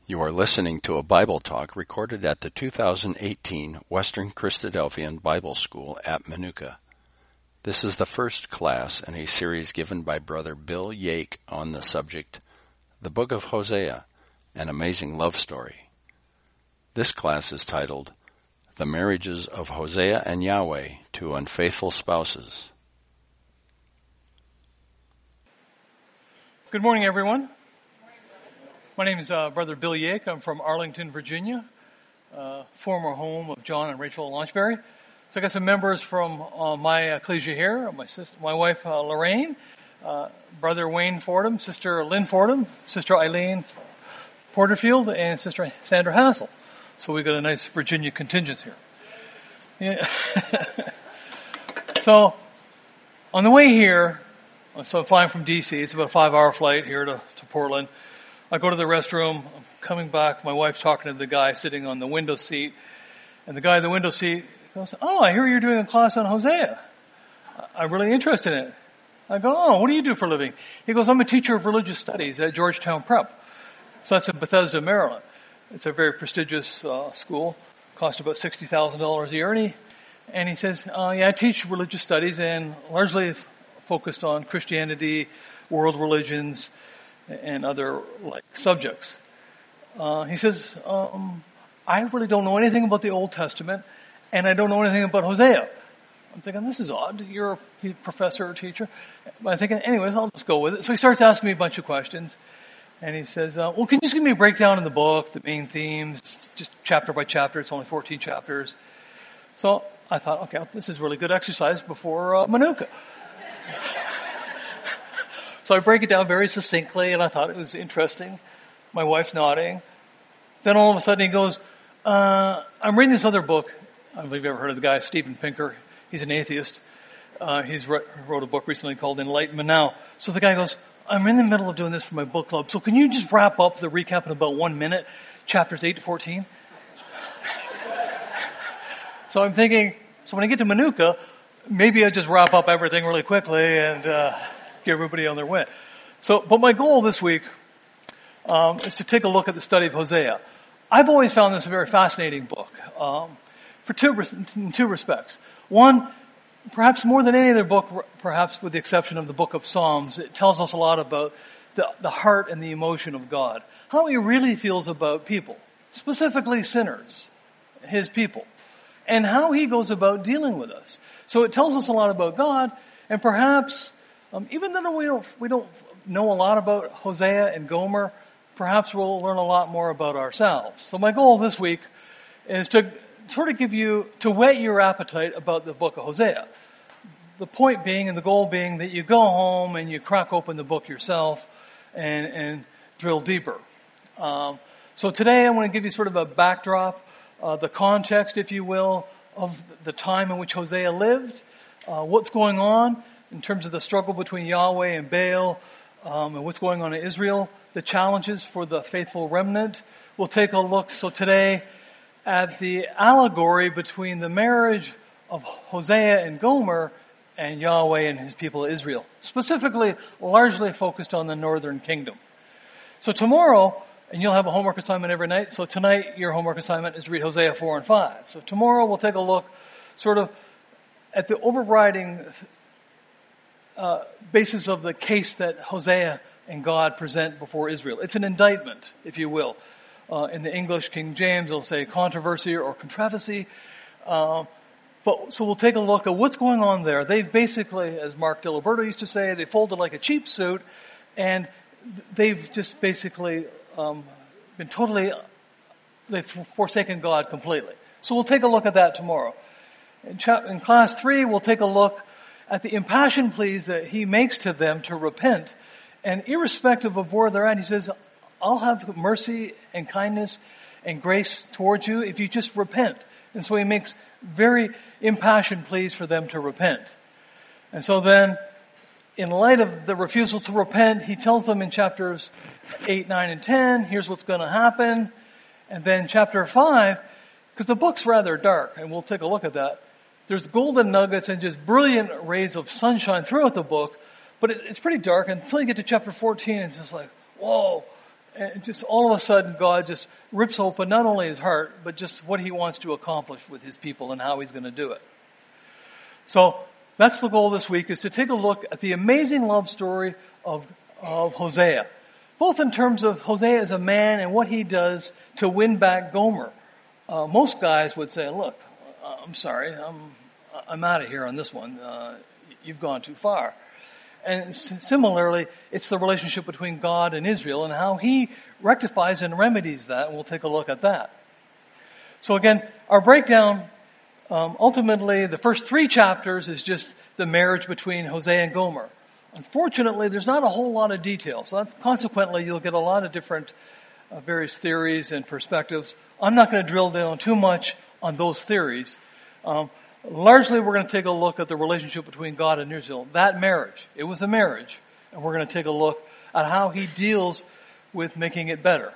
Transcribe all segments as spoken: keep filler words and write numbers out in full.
You are listening to a Bible talk recorded at the two thousand eighteen Western Christadelphian Bible School at Manuka. This is the first class in a series given by Brother Bill Yake on the subject, The Book of Hosea, An Amazing Love Story. This class is titled, The Marriages of Hosea and Yahweh to Unfaithful Spouses. Good morning, everyone. My name is uh, Brother Bill Yake. I'm from Arlington, Virginia, uh, former home of John and Rachel Launchberry. So I got some members from uh, my ecclesia here, my sister, my wife uh, Lorraine, uh, Brother Wayne Fordham, Sister Lynn Fordham, Sister Eileen Porterfield, and Sister Sandra Hassel. So we got a nice Virginia contingent here. Yeah. So on the way here, so I'm flying from D C. It's about a five-hour flight here to, to Portland. I go to the restroom. I'm coming back. My wife's talking to the guy sitting on the window seat. And the guy in the window seat goes, "Oh, I hear you're doing a class on Hosea. I'm really interested in it." I go, "Oh, what do you do for a living?" He goes, "I'm a teacher of religious studies at Georgetown Prep." So that's in Bethesda, Maryland. It's a very prestigious uh, school. Costs about sixty thousand dollars a year. And he, and he says, uh, yeah, I teach religious studies and largely f- focused on Christianity, world religions, and other like subjects. Uh, he says, um, I really don't know anything about the Old Testament, and I don't know anything about Hosea. I'm thinking, this is odd. You're a professor or teacher. But I'm thinking, anyways, I'll just go with it. So he starts asking me a bunch of questions. And he says, uh, well, can you just give me a breakdown in the book, the main themes, just chapter by chapter? It's only fourteen chapters. So I thought, okay, this is really good exercise before uh, Manuka. So I break it down very succinctly, and I thought it was interesting. My wife's nodding. Then all of a sudden he goes, uh, I'm reading this other book. I don't know if you've ever heard of the guy, Steven Pinker. He's an atheist. Uh, he's re- wrote a book recently called Enlightenment Now. So the guy goes, I'm in the middle of doing this for my book club, so can you just wrap up the recap in about one minute, chapters eight to fourteen? So I'm thinking, so when I get to Manuka, maybe I'll just wrap up everything really quickly and uh, get everybody on their way. So, but my goal this week um, is to take a look at the study of Hosea. I've always found this a very fascinating book um, for two, in two respects. One, perhaps more than any other book, perhaps with the exception of the book of Psalms, it tells us a lot about the, the heart and the emotion of God. How he really feels about people, specifically sinners, his people, and how he goes about dealing with us. So it tells us a lot about God, and perhaps, um, even though we don't, we don't know a lot about Hosea and Gomer, perhaps we'll learn a lot more about ourselves. So my goal this week is to sort of give you, to whet your appetite about the book of Hosea. The point being and the goal being that you go home and you crack open the book yourself and, and drill deeper. Um, so today I want to give you sort of a backdrop, uh, the context, if you will, of the time in which Hosea lived, uh, what's going on in terms of the struggle between Yahweh and Baal, um, and what's going on in Israel, the challenges for the faithful remnant. We'll take a look, so today, at the allegory between the marriage of Hosea and Gomer and Yahweh and his people Israel, specifically largely focused on the northern kingdom. So tomorrow, and you'll have a homework assignment every night, so tonight your homework assignment is to read Hosea four and five. So tomorrow we'll take a look sort of at the overriding uh, basis of the case that Hosea and God present before Israel. It's an indictment, if you will. Uh, in the English King James, it'll say controversy or controversy. Uh, but so we'll take a look at what's going on there. They've basically, as Mark Diliberto used to say, they folded like a cheap suit, and they've just basically um, been totally, they've forsaken God completely. So we'll take a look at that tomorrow. In, cha- in class three, we'll take a look at the impassioned pleas that he makes to them to repent. And irrespective of where they're at, he says, I'll have mercy and kindness and grace towards you if you just repent. And so he makes very impassioned pleas for them to repent. And so then, in light of the refusal to repent, he tells them in chapters eight, nine, and ten, here's what's going to happen. And then chapter five, because the book's rather dark, and we'll take a look at that. There's golden nuggets and just brilliant rays of sunshine throughout the book, but it, it's pretty dark until you get to chapter fourteen, and it's just like, whoa. and just all of a sudden God just rips open not only his heart, but just what he wants to accomplish with his people and how he's going to do it. So that's the goal this week, is to take a look at the amazing love story of, of Hosea, both in terms of Hosea as a man and what he does to win back Gomer. Uh, most guys would say, look, I'm sorry, I'm, I'm out of here on this one. Uh, you've gone too far. And similarly, it's the relationship between God and Israel and how he rectifies and remedies that, and we'll take a look at that. So again, our breakdown, um, ultimately, the first three chapters is just the marriage between Hosea and Gomer. Unfortunately, there's not a whole lot of detail, so that's, consequently, you'll get a lot of different uh, various theories and perspectives. I'm not going to drill down too much on those theories. Um, Largely, we're going to take a look at the relationship between God and Israel. That marriage, it was a marriage, and we're going to take a look at how he deals with making it better.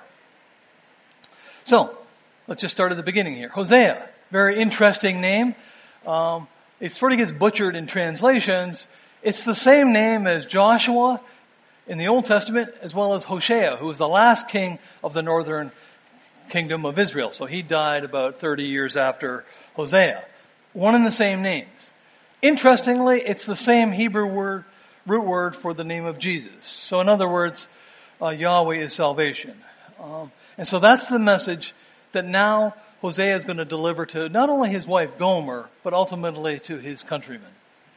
So, let's just start at the beginning here. Hosea, very interesting name. Um, it sort of gets butchered in translations. It's the same name as Joshua in the Old Testament, as well as Hoshea, who was the last king of the northern kingdom of Israel. So he died about thirty years after Hosea. One and the same names. Interestingly, it's the same Hebrew word, root word for the name of Jesus. So in other words, uh, Yahweh is salvation. Um, and so that's the message that now Hosea is going to deliver to not only his wife Gomer, but ultimately to his countrymen.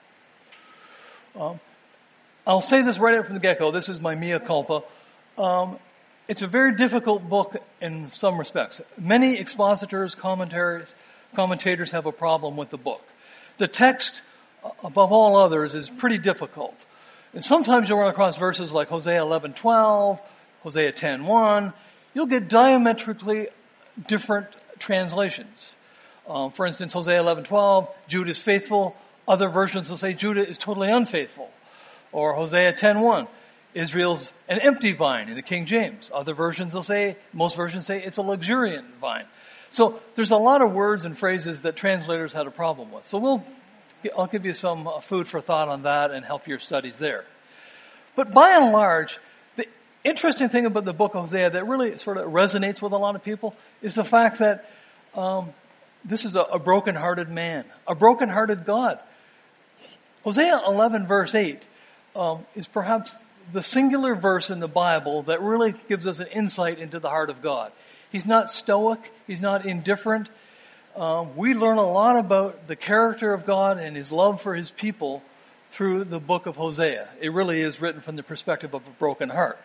Um, I'll say this right out from the get-go. This is my mea culpa. Um, it's a very difficult book in some respects. Many expositors, commentaries, Commentators have a problem with the book. The text, above all others, is pretty difficult. And sometimes you'll run across verses like Hosea eleven twelve, Hosea ten one. You'll get diametrically different translations. Um, for instance, Hosea eleven twelve, Judah is faithful. Other versions will say Judah is totally unfaithful. Or Hosea ten one, Israel's an empty vine in the King James. Other versions will say, most versions say it's a luxuriant vine. So there's a lot of words and phrases that translators had a problem with. So we'll, I'll give you some food for thought on that and help your studies there. But by and large, the interesting thing about the book of Hosea that really sort of resonates with a lot of people is the fact that um, this is a, a broken-hearted man, a broken-hearted God. Hosea eleven verse eight um, is perhaps the singular verse in the Bible that really gives us an insight into the heart of God. He's not stoic. He's not indifferent. Um, we learn a lot about the character of God and his love for his people through the book of Hosea. It really is written from the perspective of a broken heart.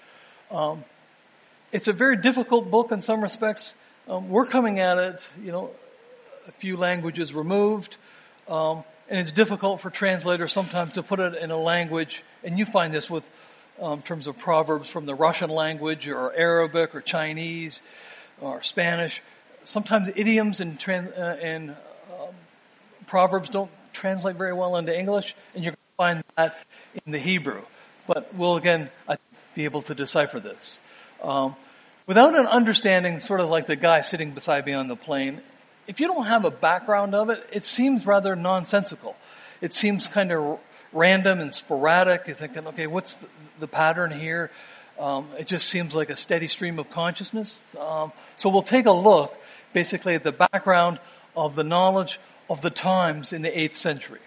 Um, it's a very difficult book in some respects. Um, we're coming at it, you know, a few languages removed. Um, and it's difficult for translators sometimes to put it in a language, and you find this with um, terms of proverbs from the Russian language or Arabic or Chinese or Spanish. Sometimes idioms and, trans, uh, and um, proverbs don't translate very well into English, and you're going to find that in the Hebrew. But we'll again I think, be able to decipher this. Um, without an understanding, sort of like the guy sitting beside me on the plane, if you don't have a background of it, it seems rather nonsensical. It seems kind of random and sporadic. You're thinking, okay, what's the, the pattern here? Um, it just seems like a steady stream of consciousness. Um, so we'll take a look, basically, at the background of the knowledge of the times in the eighth century.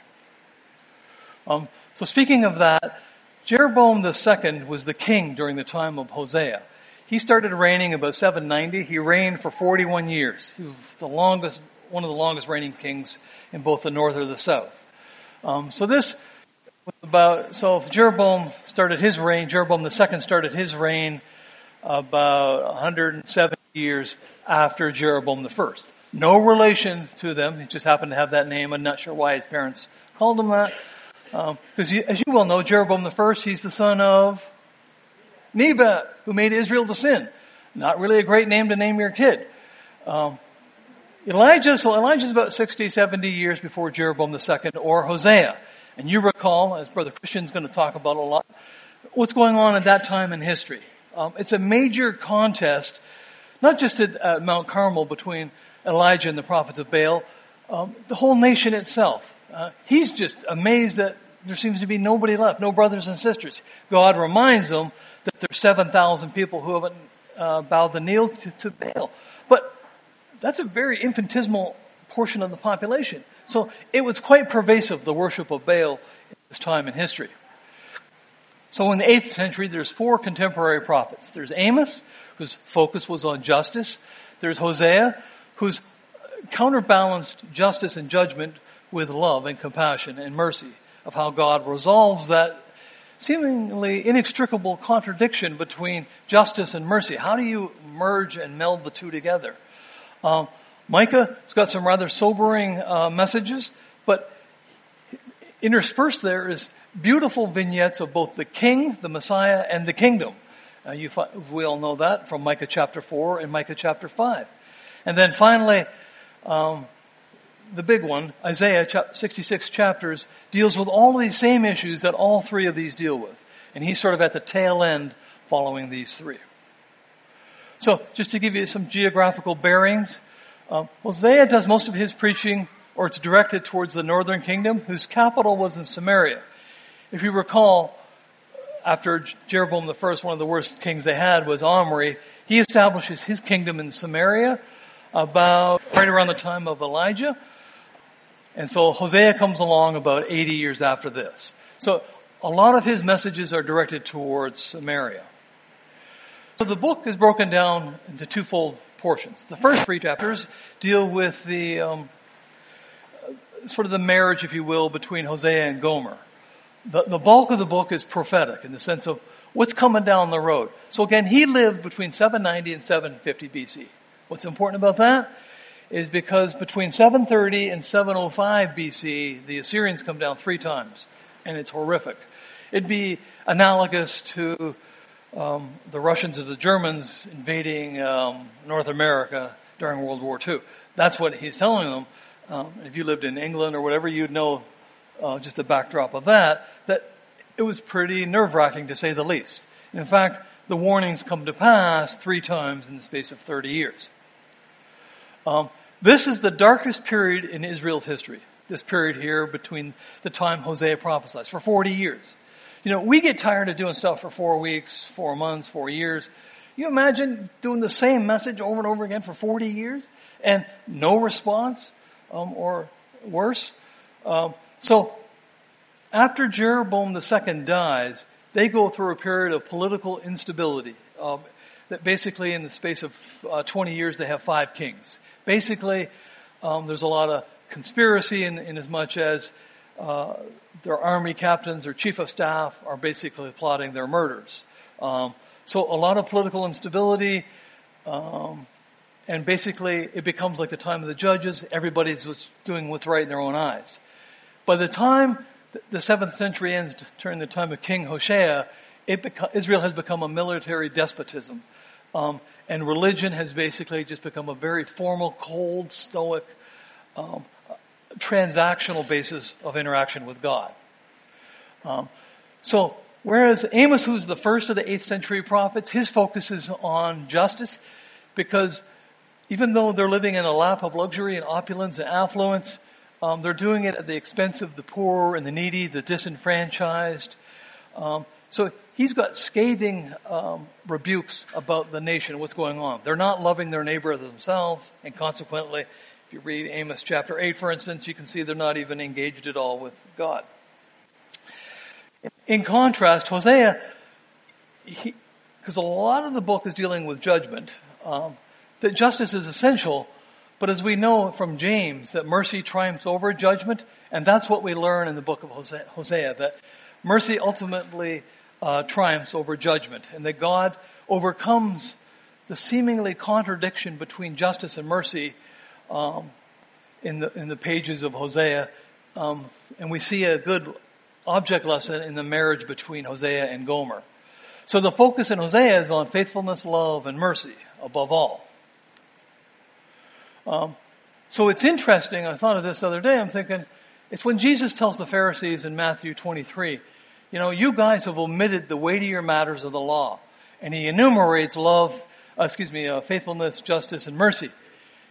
Um, so speaking of that, Jeroboam the Second was the king during the time of Hosea. He started reigning about seven ninety. He reigned for forty-one years. He was the longest, one of the longest reigning kings in both the north or the south. Um, so this was about, so Jeroboam started his reign, Jeroboam the Second started his reign about one hundred seventy years after Jeroboam the First. No relation to them. He just happened to have that name. I'm not sure why his parents called him that. Because um, as you well know, Jeroboam the First, he's the son of Nebat, who made Israel to sin. Not really a great name to name your kid. Um, Elijah, so Elijah's about sixty, seventy years before Jeroboam the Second or Hosea. And you recall, as Brother Christian's going to talk about a lot, what's going on at that time in history. Um, it's a major contest, not just at uh, Mount Carmel between Elijah and the prophets of Baal, um, the whole nation itself. Uh, he's just amazed that there seems to be nobody left, no brothers and sisters. God reminds them that there's seven thousand people who haven't uh, bowed the knee to, to Baal. But that's a very infinitesimal portion of the population. So it was quite pervasive, the worship of Baal in this time in history. So in the eighth century, there's four contemporary prophets. There's Amos, whose focus was on justice. There's Hosea, who's counterbalanced justice and judgment with love and compassion and mercy, of how God resolves that seemingly inextricable contradiction between justice and mercy. How do you merge and meld the two together? Um, Micah has got some rather sobering uh, messages, but interspersed there is beautiful vignettes of both the king, the Messiah, and the kingdom. Uh, you fi- we all know that from Micah chapter four and Micah chapter five. And then finally, um, the big one, Isaiah sixty-six chapters, deals with all of these same issues that all three of these deal with. And he's sort of at the tail end following these three. So just to give you some geographical bearings, um, Hosea does most of his preaching, or it's directed towards the northern kingdom, whose capital was in Samaria. If you recall, after Jeroboam the first, one of the worst kings they had was Omri. He establishes his kingdom in Samaria about right around the time of Elijah. And so Hosea comes along about eighty years after this. So a lot of his messages are directed towards Samaria. So the book is broken down into twofold portions. The first three chapters deal with the um, sort of the marriage, if you will, between Hosea and Gomer. The, the bulk of the book is prophetic in the sense of what's coming down the road. So again, he lived between seven ninety and seven fifty B C. What's important about that is because between seven thirty and seven oh five B C, the Assyrians come down three times, and it's horrific. It'd be analogous to um, the Russians or the Germans invading um, North America during World War Two. That's what he's telling them. Um, if you lived in England or whatever, you'd know uh, just the backdrop of that, that it was pretty nerve-wracking to say the least. In fact, the warnings come to pass three times in the space of thirty years. Um, this is the darkest period in Israel's history. This period here between the time Hosea prophesies, for forty years. You know, we get tired of doing stuff for four weeks, four months, four years. You imagine doing the same message over and over again for forty years and no response, um, or worse. Um, so after Jeroboam the second dies, they go through a period of political instability. Um, that basically in the space of uh, twenty years, they have five kings. Basically, um, there's a lot of conspiracy in, in as much as uh, their army captains or chief of staff are basically plotting their murders. Um, so a lot of political instability, um, and basically it becomes like the time of the judges. Everybody's just doing what's right in their own eyes. By the time the seventh century ends, during the time of King Hoshea, it beca- Israel has become a military despotism. Um, and religion has basically just become a very formal, cold, stoic, um, transactional basis of interaction with God. Um, so, whereas Amos, who's the first of the eighth century prophets, his focus is on justice, because even though they're living in a lap of luxury and opulence and affluence, um, they're doing it at the expense of the poor and the needy, the disenfranchised. Um, so he's got scathing um, rebukes about the nation, what's going on. They're not loving their neighbor as themselves, and consequently, if you read Amos chapter eight, for instance, you can see they're not even engaged at all with God. In contrast, Hosea, because a lot of the book is dealing with judgment, um, that justice is essential, but as we know from James, that mercy triumphs over judgment, and that's what we learn in the book of Hosea, Hosea that mercy ultimately uh, triumphs over judgment, and that God overcomes the seemingly contradiction between justice and mercy um, in the in the pages of Hosea, um, and we see a good object lesson in the marriage between Hosea and Gomer. So the focus in Hosea is on faithfulness, love, and mercy above all. Um, so it's interesting, I thought of this the other day, I'm thinking, it's when Jesus tells the Pharisees in Matthew twenty-three, you know, you guys have omitted the weightier matters of the law. And he enumerates love, uh, excuse me, uh, faithfulness, justice, and mercy.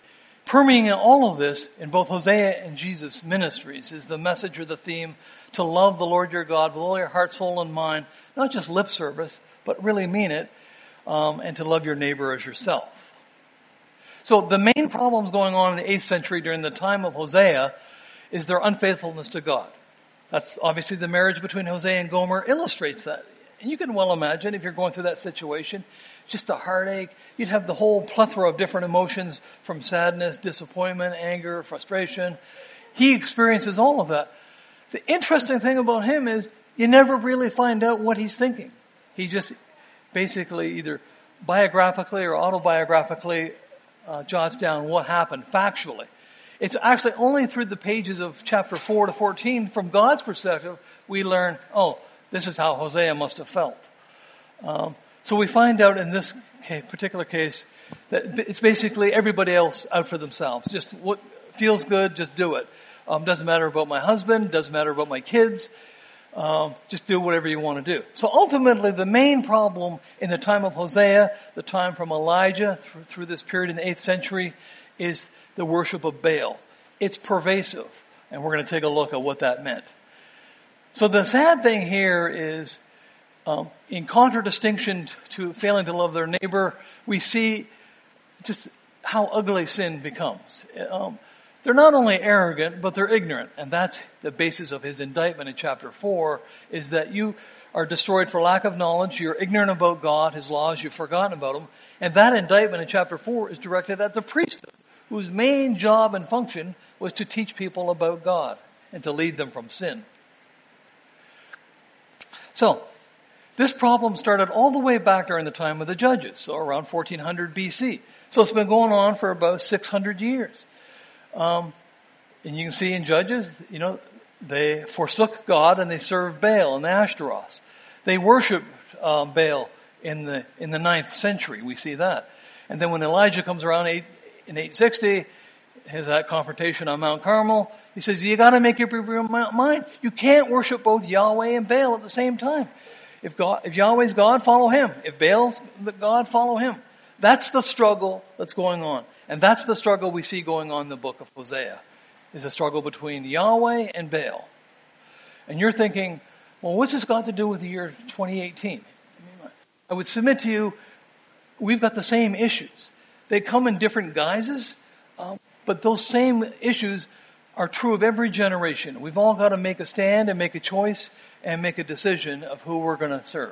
Permeating all of this in both Hosea and Jesus' ministries is the message or the theme to love the Lord your God with all your heart, soul, and mind, not just lip service, but really mean it, um, and to love your neighbor as yourself. So the main problems going on in the eighth century during the time of Hosea is their unfaithfulness to God. That's obviously the marriage between Hosea and Gomer illustrates that. And you can well imagine if you're going through that situation, just a heartache. You'd have the whole plethora of different emotions from sadness, disappointment, anger, frustration. He experiences all of that. The interesting thing about him is you never really find out what he's thinking. He just basically either biographically or autobiographically uh, jots down what happened factually. It's actually only through the pages of chapter four to fourteen from God's perspective we learn, oh, this is how Hosea must have felt. Um, so we find out in this case, particular case that it's basically everybody else out for themselves. Just what feels good, just do it. Um, doesn't matter about my husband, doesn't matter about my kids. Um, just do whatever you want to do. So ultimately the main problem in the time of Hosea, the time from Elijah through, through this period in the eighth century, is the worship of Baal. It's pervasive. And we're going to take a look at what that meant. So the sad thing here is, um, in contradistinction to failing to love their neighbor, we see just how ugly sin becomes. Um, they're not only arrogant, but they're ignorant. And that's the basis of his indictment in chapter four, is that you are destroyed for lack of knowledge. You're ignorant about God, his laws, you've forgotten about them. And that indictment in chapter four is directed at the priesthood, whose main job and function was to teach people about God and to lead them from sin. So, this problem started all the way back during the time of the Judges, so around fourteen hundred B C. So it's been going on for about six hundred years. Um, and you can see in Judges, you know, they forsook God and they served Baal and the Ashtaroths. They worshiped um, Baal in the in the ninth century. We see that. And then when Elijah comes around eight, in eight sixty, has that confrontation on Mount Carmel, he says, you got to make up your mind. You can't worship both Yahweh and Baal at the same time. If God, if Yahweh's God, follow him. If Baal's God, follow him. That's the struggle that's going on. And that's the struggle we see going on in the book of Hosea, is a struggle between Yahweh and Baal. And you're thinking, well, what's this got to do with the year twenty eighteen? I would submit to you, we've got the same issues. They come in different guises, um, but those same issues are true of every generation. We've all got to make a stand and make a choice and make a decision of who we're going to serve.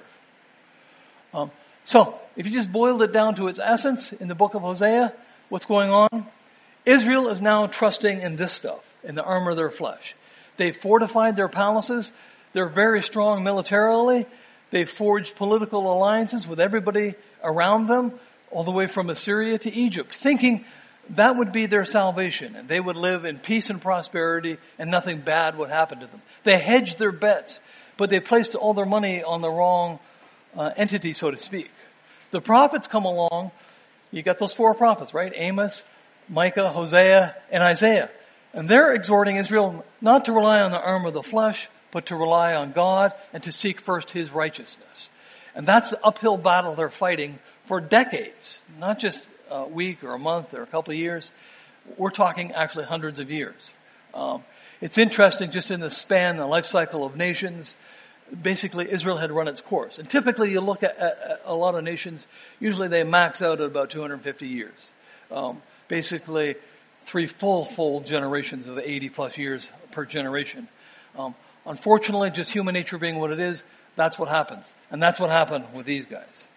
Um, so, if you just boiled it down to its essence in the book of Hosea, what's going on? Israel is now trusting in this stuff, in the armor of their flesh. They've fortified their palaces. They're very strong militarily. They've forged political alliances with everybody around them, all the way from Assyria to Egypt, thinking that would be their salvation, and they would live in peace and prosperity, and nothing bad would happen to them. They hedged their bets, but they placed all their money on the wrong uh, entity, so to speak. The prophets come along. You got those four prophets, right? Amos, Micah, Hosea, and Isaiah. And they're exhorting Israel not to rely on the arm of the flesh, but to rely on God and to seek first his righteousness. And that's the uphill battle they're fighting for decades, not just a week or a month or a couple of years. We're talking actually hundreds of years. Um, it's interesting, just in the span, the life cycle of nations, basically Israel had run its course. And typically you look at, at, at a lot of nations, usually they max out at about two hundred fifty years. Um, basically three full, full generations of eighty plus years per generation. Um, unfortunately, just human nature being what it is, that's what happens. And that's what happened with these guys.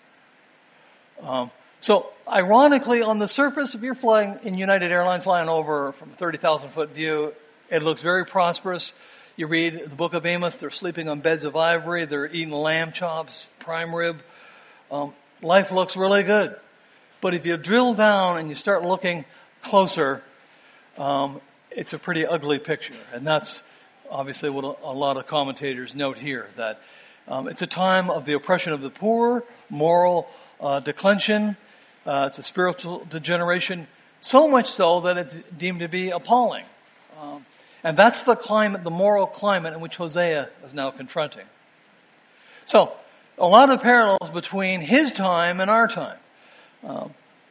Um, so, ironically, on the surface, if you're flying in United Airlines, flying over from a thirty thousand foot view, it looks very prosperous. You read the book of Amos, they're sleeping on beds of ivory, they're eating lamb chops, prime rib. Um, life looks really good. But if you drill down and you start looking closer, um, it's a pretty ugly picture. And that's obviously what a, a lot of commentators note here, that um, it's a time of the oppression of the poor, moral uh, declension, uh, it's a spiritual degeneration, so much so that it's deemed to be appalling. Um, and that's the climate, the moral climate in which Hosea is now confronting. So, a lot of parallels between his time and our time. Um,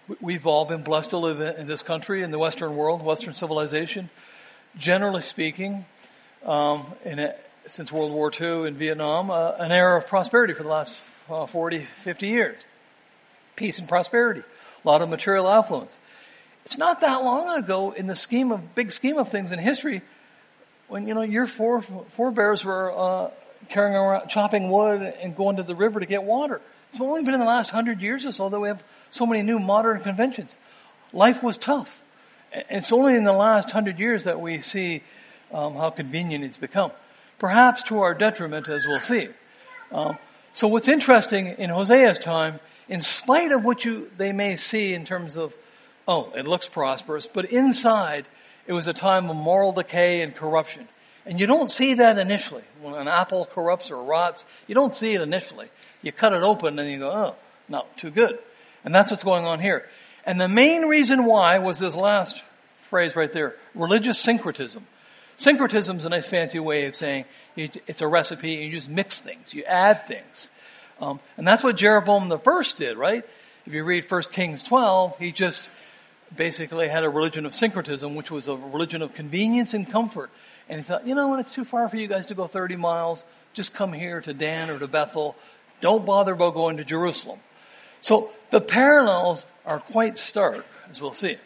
we've all been blessed to live in this country, in the Western world, Western civilization. Generally speaking, um, in a, since World War Two in Vietnam, uh, an era of prosperity for the last uh, forty, fifty years. Peace and prosperity. A lot of material affluence. It's not that long ago in the scheme of, big scheme of things in history when, you know, your fore, forebears were uh, carrying around, chopping wood and going to the river to get water. It's only been in the last hundred years or so that we have so many new modern conventions. Life was tough. It's only in the last hundred years that we see um, how convenient it's become. Perhaps to our detriment, as we'll see. Um, so what's interesting in Hosea's time, in spite of what you they may see in terms of, oh, it looks prosperous, but inside it was a time of moral decay and corruption. And you don't see that initially. When an apple corrupts or rots, you don't see it initially. You cut it open and you go, oh, not too good. And that's what's going on here. And the main reason why was this last phrase right there, religious syncretism. Syncretism is a nice fancy way of saying you, it's a recipe, you just mix things, you add things. Um, and that's what Jeroboam the first did, right? If you read First Kings twelve, he just basically had a religion of syncretism, which was a religion of convenience and comfort. And he thought, you know what, it's too far for you guys to go thirty miles. Just come here to Dan or to Bethel. Don't bother about going to Jerusalem. So the parallels are quite stark, as we'll see.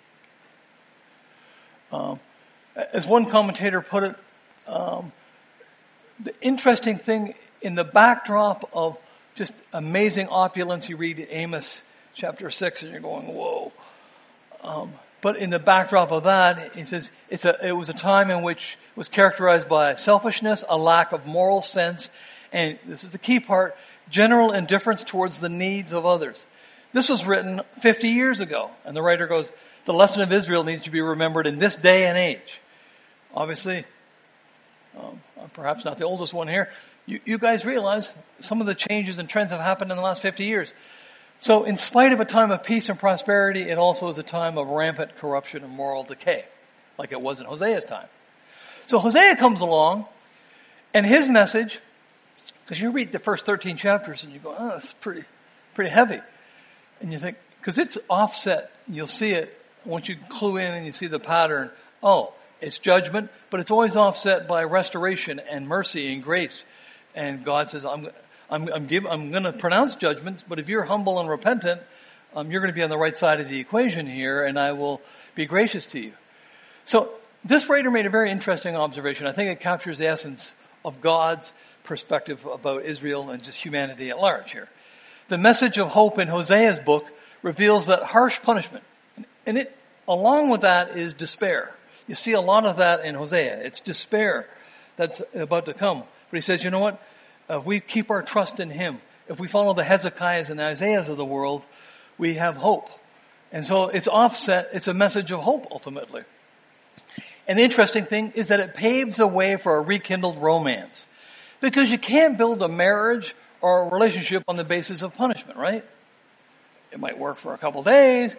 Um, as one commentator put it, um, the interesting thing in the backdrop of just amazing opulence, you read Amos chapter six and you're going, whoa. Um, but in the backdrop of that, he says it's a, it was a time in which it was characterized by selfishness, a lack of moral sense, and this is the key part, general indifference towards the needs of others. This was written fifty years ago, and the writer goes, the lesson of Israel needs to be remembered in this day and age. Obviously, um, perhaps not the oldest one here, you, you guys realize some of the changes and trends have happened in the last fifty years. So in spite of a time of peace and prosperity, it also is a time of rampant corruption and moral decay, like it was in Hosea's time. So Hosea comes along, and his message, because you read the first thirteen chapters and you go, oh, that's pretty, pretty heavy. And you think, because it's offset, you'll see it once you clue in and you see the pattern. Oh, it's judgment, but it's always offset by restoration and mercy and grace. And God says, I'm, I'm, I'm, give, I'm going to pronounce judgments, but if you're humble and repentant, um, you're going to be on the right side of the equation here, and I will be gracious to you. So this writer made a very interesting observation. I think it captures the essence of God's perspective about Israel and just humanity at large here. The message of hope in Hosea's book reveals that harsh punishment, and it, along with that, is despair. You see a lot of that in Hosea. It's despair that's about to come. But he says, you know what? If we keep our trust in him, if we follow the Hezekiahs and the Isaiahs of the world, we have hope. And so it's offset. It's a message of hope, ultimately. And the interesting thing is that it paves the way for a rekindled romance. Because you can't build a marriage or a relationship on the basis of punishment, right? It might work for a couple days.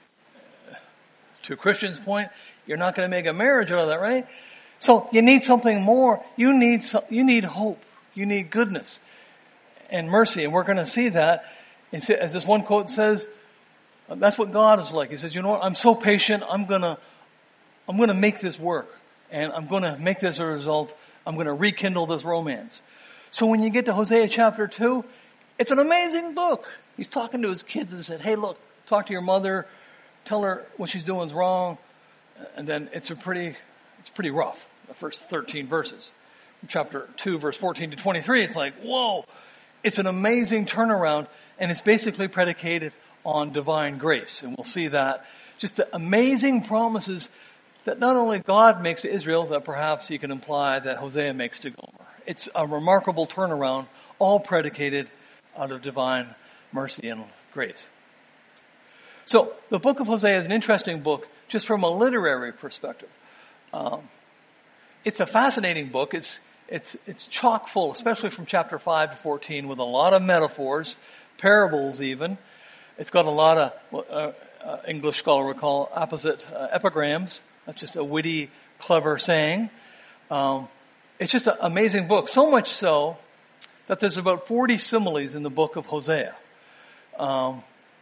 To Christian's point, you're not going to make a marriage out of that, right? So you need something more. You need some, you need hope. You need goodness and mercy. And we're going to see that. As this one quote says, that's what God is like. He says, you know what? I'm so patient. I'm going to, I'm going to make this work. And I'm going to make this a result. I'm going to rekindle this romance. So when you get to Hosea chapter two, it's an amazing book. He's talking to his kids and said, hey, look, talk to your mother. Tell her what she's doing is wrong. And then it's a pretty, it's pretty rough. The first thirteen verses. From chapter two, verse fourteen to twenty-three, it's like, whoa. It's an amazing turnaround. And it's basically predicated on divine grace. And we'll see that. Just the amazing promises that not only God makes to Israel, that perhaps he can imply that Hosea makes to Gomer. It's a remarkable turnaround, all predicated out of divine mercy and grace. So the book of Hosea is an interesting book just from a literary perspective. Um, it's a fascinating book. It's it's it's chock full, especially from chapter five to fourteen, with a lot of metaphors, parables even. It's got a lot of what uh, uh, English scholar would call apposite uh, epigrams. That's just a witty, clever saying. Um, it's just an amazing book. So much so that there's about forty similes in the book of Hosea. Um,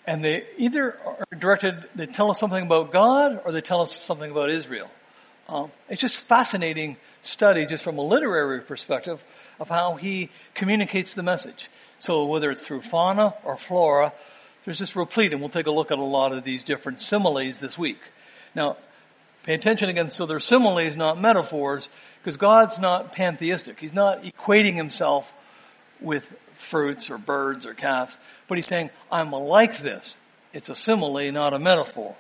And they either are directed, they tell us something about God or they tell us something about Israel. Um, it's just fascinating study just from a literary perspective of how he communicates the message. So whether it's through fauna or flora, there's this replete, and we'll take a look at a lot of these different similes this week. Now, pay attention again, so they're similes, not metaphors, because God's not pantheistic. He's not equating himself with fruits or birds or calves, but he's saying, I'm like this. It's a simile, not a metaphor.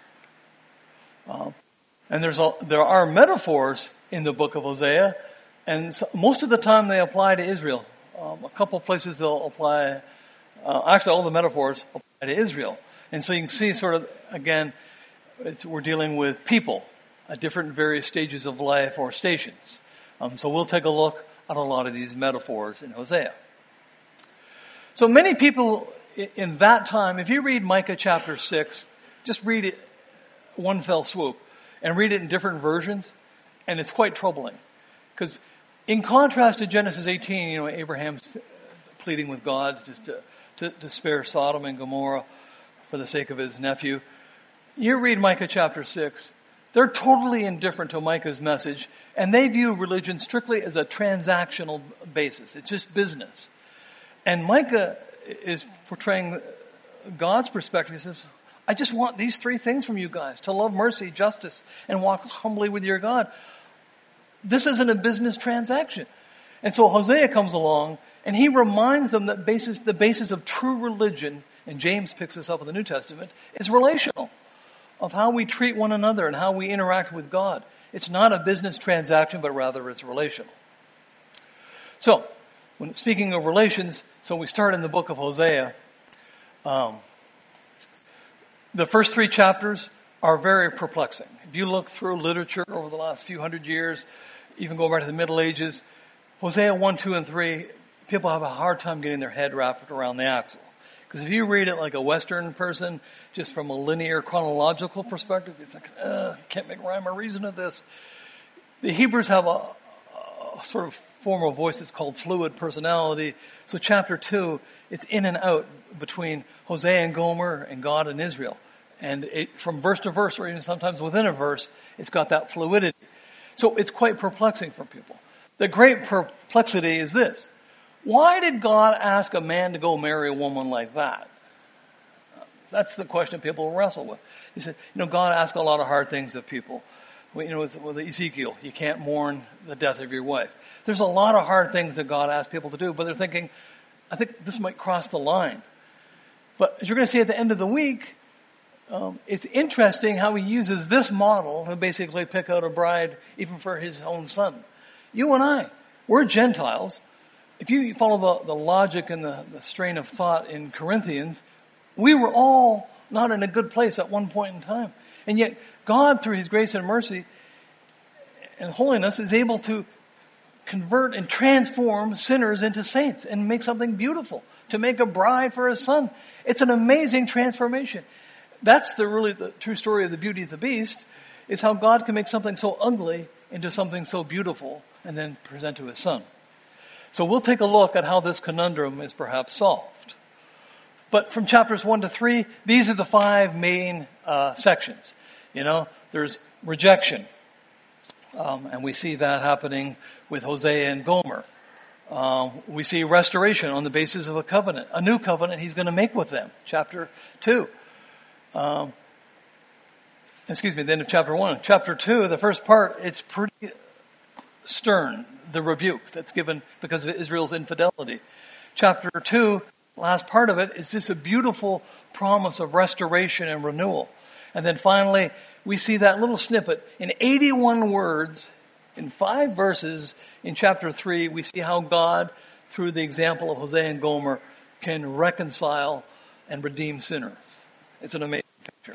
Um, and there's a, there are metaphors in the book of Hosea, and so most of the time they apply to Israel. Um, a couple of places they'll apply, uh, actually all the metaphors apply to Israel. And so you can see sort of, again, it's, we're dealing with people at different various stages of life or stations. Um, so we'll take a look at a lot of these metaphors in Hosea. So many people in that time, if you read Micah chapter six, just read it one fell swoop and read it in different versions, and it's quite troubling. Because in contrast to Genesis eighteen, you know, Abraham's pleading with God just to, to, to spare Sodom and Gomorrah for the sake of his nephew. You read Micah chapter six, they're totally indifferent to Micah's message, and they view religion strictly as a transactional basis. It's just business. And Micah is portraying God's perspective. He says, I just want these three things from you guys, to love mercy, justice, and walk humbly with your God. This isn't a business transaction. And so Hosea comes along, and he reminds them that basis, the basis of true religion, and James picks this up in the New Testament, is relational, of how we treat one another and how we interact with God. It's not a business transaction, but rather it's relational. So, when speaking of relations, so we start in the book of Hosea. Um, the first three chapters are very perplexing. If you look through literature over the last few hundred years, even going back to the Middle Ages, Hosea one, two, and three, people have a hard time getting their head wrapped around the axle. Because if you read it like a Western person, just from a linear chronological perspective, you think, uh, can't make rhyme or reason of this. The Hebrews have a, a sort of form of voice that's called fluid personality. So chapter two, it's in and out between Hosea and Gomer and God and Israel. And it, from verse to verse, or even sometimes within a verse, it's got that fluidity. So it's quite perplexing for people. The great perplexity is this. Why did God ask a man to go marry a woman like that? That's the question people wrestle with. He said, you know, God asks a lot of hard things of people. You know, with, with Ezekiel, you can't mourn the death of your wife. There's a lot of hard things that God asks people to do, but they're thinking, I think this might cross the line. But as you're going to see at the end of the week, um, it's interesting how he uses this model to basically pick out a bride even for his own son. You and I, we're Gentiles. If you follow the, the logic and the, the strain of thought in Corinthians, we were all not in a good place at one point in time. And yet God, through his grace and mercy and holiness, is able to convert and transform sinners into saints and make something beautiful, to make a bride for his son. It's an amazing transformation. That's the really the true story of the Beauty of the Beast, is how God can make something so ugly into something so beautiful and then present to his son. So we'll take a look at how this conundrum is perhaps solved. But from chapters one to three, these are the five main uh, sections. You know, there's rejection. Um, and we see that happening with Hosea and Gomer. Um, we see restoration on the basis of a covenant, a new covenant he's going to make with them. Chapter two. Um, excuse me, the end of chapter one. Chapter two, the first part, it's pretty stern, the rebuke that's given because of Israel's infidelity. Chapter two, last part of it, is just a beautiful promise of restoration and renewal. And then finally, we see that little snippet in eighty-one words, in five verses in chapter three, we see how God, through the example of Hosea and Gomer, can reconcile and redeem sinners. It's an amazing picture.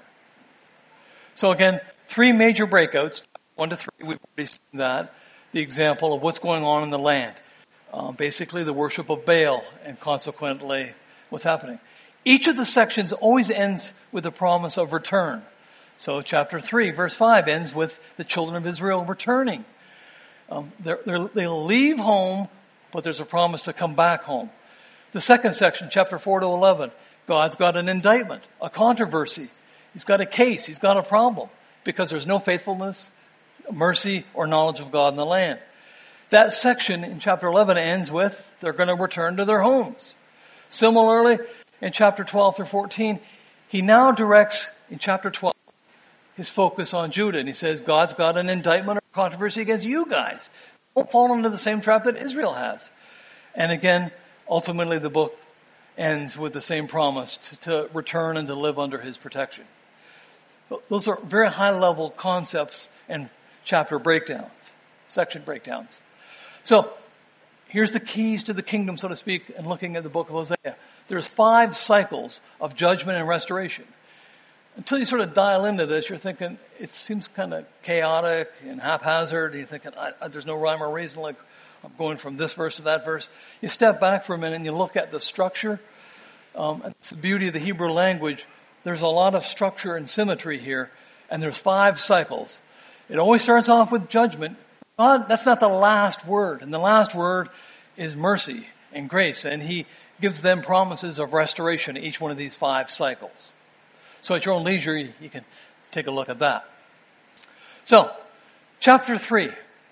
So again, three major breakouts, one to three, we've already seen that. The example of what's going on in the land. Um, basically the worship of Baal and consequently what's happening. Each of the sections always ends with a promise of return. So chapter three, verse five ends with the children of Israel returning. Um, they're, they're, they'll leave home, but there's a promise to come back home. The second section, chapter four to eleven, God's got an indictment, a controversy. He's got a case. He's got a problem because there's no faithfulness, mercy, or knowledge of God in the land. That section in chapter eleven ends with they're going to return to their homes. Similarly, in chapter twelve through fourteen, he now directs in chapter twelve his focus on Judah. And he says, God's got an indictment or controversy against you guys. Don't fall into the same trap that Israel has. And again, ultimately the book ends with the same promise to, to return and to live under his protection. Those are very high-level concepts and chapter breakdowns, section breakdowns. So, here's the keys to the kingdom, so to speak, and looking at the book of Hosea. There's five cycles of judgment and restoration. Until you sort of dial into this, you're thinking, it seems kind of chaotic and haphazard. You're thinking, I, I, there's no rhyme or reason, like I'm going from this verse to that verse. You step back for a minute and you look at the structure. Um, it's the beauty of the Hebrew language. There's a lot of structure and symmetry here, and there's five cycles. It always starts off with judgment. God, that's not the last word, and the last word is mercy and grace, and he gives them promises of restoration in each one of these five cycles. So at your own leisure, you can take a look at that. So, chapter three.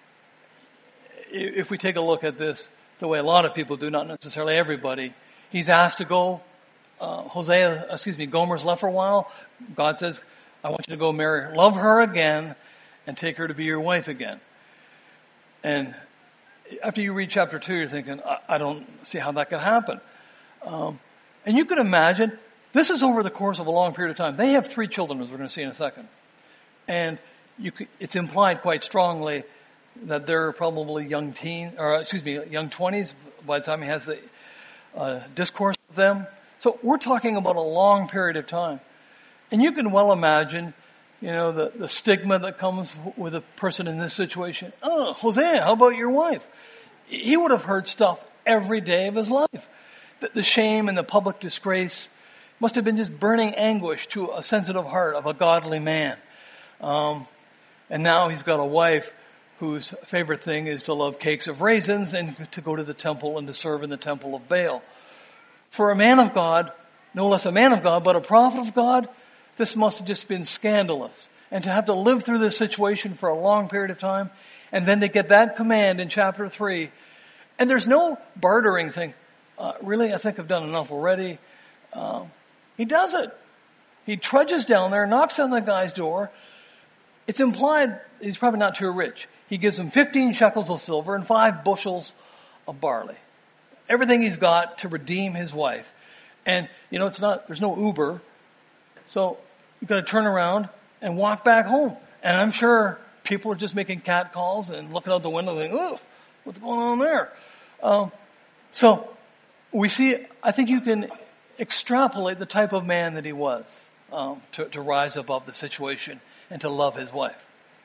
If we take a look at this the way a lot of people do, not necessarily everybody, he's asked to go, uh, Hosea, excuse me, Gomer's left for a while. God says, I want you to go marry her, love her again, and take her to be your wife again. And after you read chapter two, you're thinking, I, I don't see how that could happen. Um, and you could imagine, this is over the course of a long period of time. They have three children, as we're going to see in a second. And you could, it's implied quite strongly that they're probably young teen, or excuse me, young twenties by the time he has the uh, discourse with them. So we're talking about a long period of time. And you can well imagine, you know, the, the stigma that comes with a person in this situation. Oh, Hosea, how about your wife? He would have heard stuff every day of his life. The, the shame and the public disgrace must have been just burning anguish to a sensitive heart of a godly man. Um, and now he's got a wife whose favorite thing is to love cakes of raisins and to go to the temple and to serve in the temple of Baal. For a man of God, no less a man of God, but a prophet of God, this must have just been scandalous. And to have to live through this situation for a long period of time, and then to get that command in chapter three, and there's no bartering thing. Uh, really, I think I've done enough already. Um, he does it. He trudges down there, knocks on the guy's door. It's implied he's probably not too rich. He gives him fifteen shekels of silver and five bushels of barley. Everything he's got to redeem his wife. And, you know, it's not, there's no Uber. So you've got to turn around and walk back home. And I'm sure people are just making cat calls and looking out the window thinking, ooh, what's going on there? Um, so we see, I think you can extrapolate the type of man that he was um, to, to rise above the situation and to love his wife.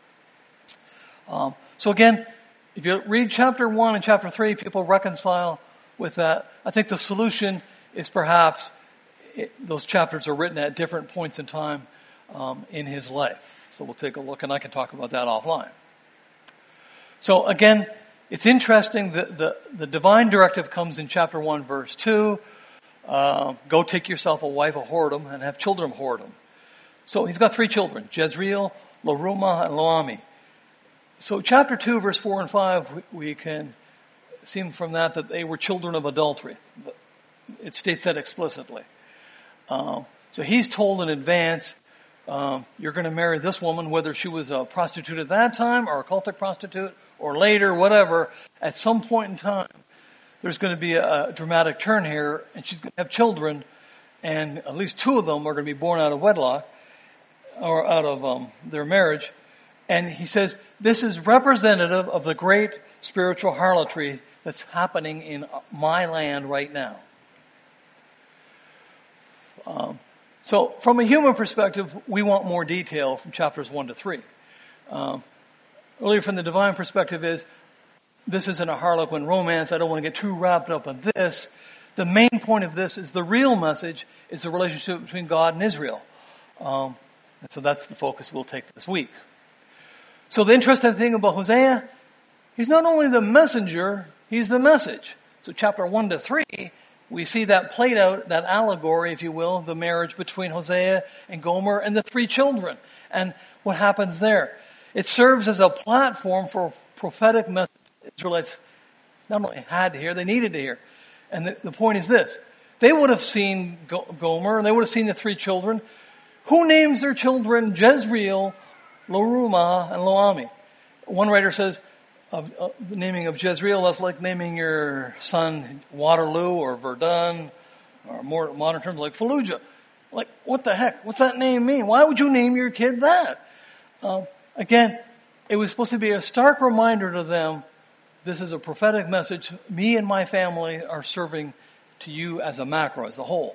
Um, so again, if you read chapter one and chapter three, people reconcile with that. I think the solution is perhaps it, those chapters are written at different points in time um, in his life. So we'll take a look, and I can talk about that offline. So again, it's interesting that the, the divine directive comes in chapter one, verse two. Uh, go take yourself a wife of whoredom and have children of whoredom. So he's got three children, Jezreel, Lo-ruhamah, and Lo-ammi. So chapter two, verse four and five, we can see from that that they were children of adultery. It states that explicitly. Um, so he's told in advance, um, you're going to marry this woman, whether she was a prostitute at that time or a cultic prostitute or later, whatever. At some point in time, there's going to be a, a dramatic turn here, and she's going to have children, and at least two of them are going to be born out of wedlock or out of um, their marriage. And he says, this is representative of the great spiritual harlotry that's happening in my land right now. Um, so from a human perspective, we want more detail from chapters one to three. Um, earlier from the divine perspective is, this isn't a harlequin romance. I don't want to get too wrapped up in this. The main point of this is the real message is the relationship between God and Israel. Um, and so that's the focus we'll take this week. So the interesting thing about Hosea, he's not only the messenger, he's the message. So chapter one to three we see that played out, that allegory, if you will, the marriage between Hosea and Gomer and the three children. And what happens there? It serves as a platform for prophetic message the Israelites not only had to hear, they needed to hear. And the, the point is this. They would have seen Gomer, and they would have seen the three children. Who names their children Jezreel, Lo-ruhamah, and Lo-ammi? One writer says, of, uh, the naming of Jezreel, that's like naming your son Waterloo or Verdun, or more modern terms like Fallujah. Like, what the heck? What's that name mean? Why would you name your kid that? Um, again, it was supposed to be a stark reminder to them, this is a prophetic message. Me and my family are serving to you as a macro, as a whole.